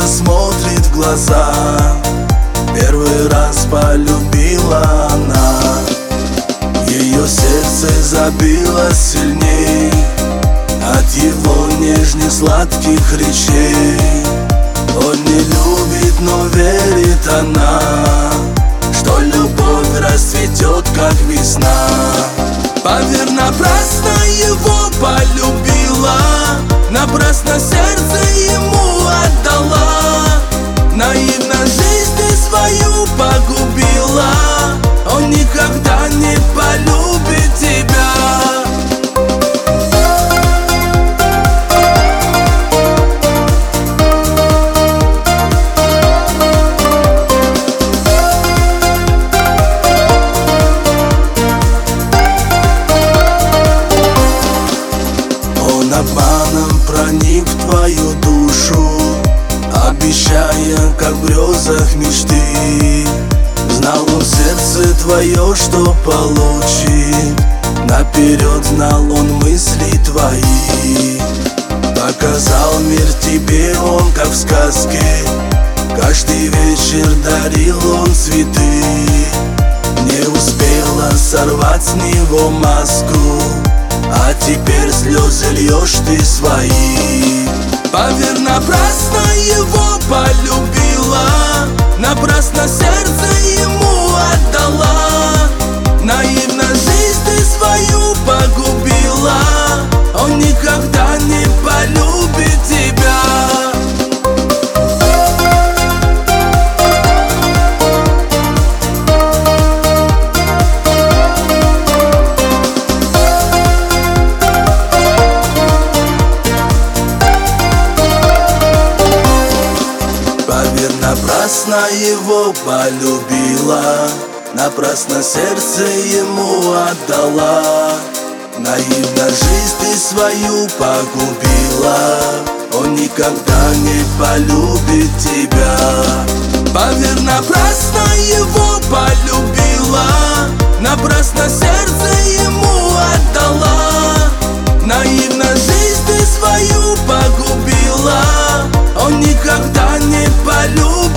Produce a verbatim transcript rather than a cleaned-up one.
смотрит в глаза. Первый раз полюбила она. Ее сердце забилось сильней от его нежных сладких речей. Он не любит, но верит она, что любовь расцветет, как весна. Поверь, напрасно его полюбила, напрасно сердце ему отдала. Наивно жизнь ты свою погубила, он никогда не полюбит тебя. Он обманом проник в твою душу, обещая, как в грезах мечты. Знал он в сердце твое, что получит, наперед знал он мысли твои. Показал мир тебе он, как в сказке, каждый вечер дарил он цветы. Не успела сорвать с него маску, а теперь слезы льешь ты свои. Поверь, напрасно его полюбила, напрасно сердце ему отдала. Наивно жизнь ты свою погубила, он никогда не полюбит тебя. Поверь, напрасно его полюбила, напрасно сердце ему отдала. Наивно жизнь ты свою погубила, он никогда не полюбит тебя. Поверь, напрасно его полюбила, напрасно сердце ему отдала. Наивно жизнь ты свою погубила, он никогда не полюбит.